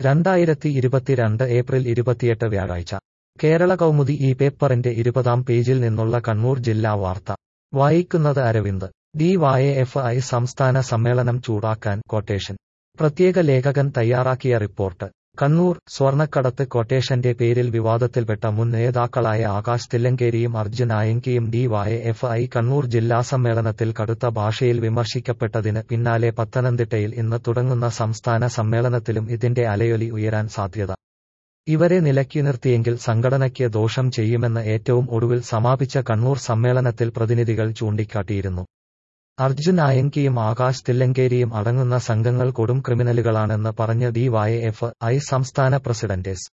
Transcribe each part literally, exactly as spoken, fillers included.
രണ്ടായിരത്തി ഇരുപത്തിരണ്ട് ഏപ്രിൽ ഇരുപത്തിയെട്ട് വ്യാഴാഴ്ച കേരള കൗമുദി ഈ പേപ്പറിന്റെ ഇരുപതാം പേജിൽ നിന്നുള്ള കണ്ണൂർ ജില്ലാ വാർത്ത വായിക്കുന്നത് Aravind. D Y F I സംസ്ഥാന സമ്മേളനം ചൂടാക്കാൻ ക്വട്ടേഷൻ. പ്രത്യേക ലേഖകൻ തയ്യാറാക്കിയ റിപ്പോർട്ട്. കണ്ണൂർ. സ്വർണ്ണക്കടത്ത് ക്വട്ടേഷന്റെ പേരിൽ വിവാദത്തിൽപ്പെട്ട മുൻ നേതാക്കളായ ആകാശ് തില്ലങ്കേരിയും അർജുൻ ആയങ്കിയും D Y F I Kannur ജില്ലാ സമ്മേളനത്തിൽ കടുത്ത ഭാഷയിൽ വിമർശിക്കപ്പെട്ടതിന് പിന്നാലെ പത്തനംതിട്ടയിൽ ഇന്ന് തുടങ്ങുന്ന സംസ്ഥാന സമ്മേളനത്തിലും ഇതിന്റെ അലയൊലി ഉയരാൻ സാധ്യത. ഇവരെ നിലയ്ക്കുനിർത്തിയെങ്കിൽ സംഘടനയ്ക്ക് ദോഷം ചെയ്യുമെന്ന് ഏറ്റവും ഒടുവിൽ സമാപിച്ച കണ്ണൂർ സമ്മേളനത്തിൽ പ്രതിനിധികൾ ചൂണ്ടിക്കാട്ടിയിരുന്നു. അർജുൻ ആയങ്കിയും ആകാശ് തില്ലങ്കേരിയും അടങ്ങുന്ന സംഘങ്ങൾ കൊടും ക്രിമിനലുകളാണെന്ന് പറഞ്ഞ് ഡി വൈ എഫ് ഐ സംസ്ഥാന പ്രസിഡന്റ് എസ്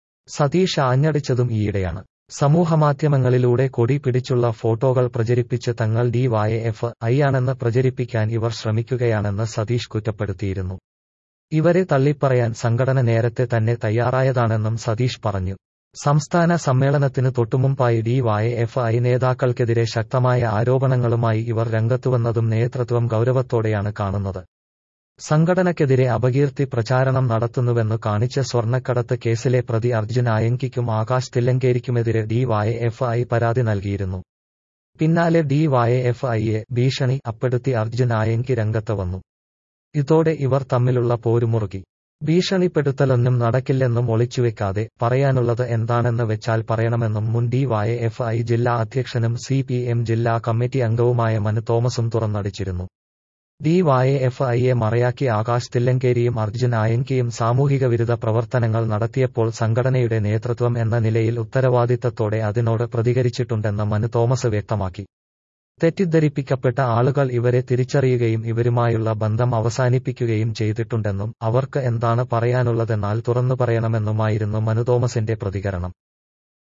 സതീഷ് ആഞ്ഞടിച്ചതും ഈയിടെയാണ്. സമൂഹമാധ്യമങ്ങളിലൂടെ കൊടി പിടിച്ചുള്ള ഫോട്ടോകൾ പ്രചരിപ്പിച്ച് തങ്ങൾ ഡി വൈ എഫ് ഐ ആണെന്ന് പ്രചരിപ്പിക്കാൻ ഇവർ ശ്രമിക്കുകയാണെന്ന് സതീഷ് കുറ്റപ്പെടുത്തിയിരുന്നു. ഇവരെ തള്ളിപ്പറയാൻ സംഘടന നേരത്തെ തന്നെ തയ്യാറായതാണെന്നും സതീഷ് പറഞ്ഞു. സംസ്ഥാന സമ്മേളനത്തിന് തൊട്ടുമുമ്പായി ഡി വൈ എഫ് ഐ നേതാക്കൾക്കെതിരെ ശക്തമായ ആരോപണങ്ങളുമായി ഇവർ രംഗത്തുവന്നതും നേതൃത്വം ഗൗരവത്തോടെയാണ് കാണുന്നത്. സംഘടനയ്ക്കെതിരെ അപകീർത്തി പ്രചാരണം നടത്തുന്നുവെന്നു കാണിച്ച് സ്വർണ്ണക്കടത്ത് കേസിലെ പ്രതി അർജുൻ ആയങ്കിക്കും ആകാശ് തില്ലങ്കേരിക്കുമെതിരെ ഡി വൈ എഫ് ഐ പരാതി നൽകിയിരുന്നു. പിന്നാലെ ഡി വൈ എഫ് ഐയെ ഭീഷണി അപ്പെടുത്തി അർജുൻ ആയങ്കി രംഗത്ത് വന്നു. ഇതോടെ ഇവർ തമ്മിലുള്ള പോരുമുറുകി. ഭീഷണിപ്പെടുത്തലൊന്നും നടക്കില്ലെന്നും ഒളിച്ചുവെക്കാതെ പറയാനുള്ളത് എന്താണെന്ന് വെച്ചാൽ പറയണമെന്നും മുൻ ഡി വൈ എഫ് ഐ ജില്ലാ അധ്യക്ഷനും സി പി എം ജില്ലാ കമ്മിറ്റി അംഗവുമായ മനു തോമസും തുറന്നടിച്ചിരുന്നു. ഡി വൈ എഫ് ഐയെ മറയാക്കി ആകാശ് തില്ലങ്കേരിയും അർജുൻ ആയങ്കിയും സാമൂഹിക വിരുദ്ധ പ്രവർത്തനങ്ങൾ നടത്തിയപ്പോൾ സംഘടനയുടെ നേതൃത്വം എന്ന നിലയിൽ ഉത്തരവാദിത്തത്തോടെ അതിനോട് പ്രതികരിച്ചിട്ടുണ്ടെന്ന് മനു തോമസ് വ്യക്തമാക്കി. തെറ്റിദ്ധരിപ്പിക്കപ്പെട്ട ആളുകൾ ഇവരെ തിരിച്ചറിയുകയും ഇവരുമായുള്ള ബന്ധം അവസാനിപ്പിക്കുകയും ചെയ്തിട്ടുണ്ടെന്നും അവർക്ക് എന്താണ് പറയാനുള്ളതെന്നാൽ തുറന്നു പറയണമെന്നുമായിരുന്നു മനു തോമസിന്റെ പ്രതികരണം.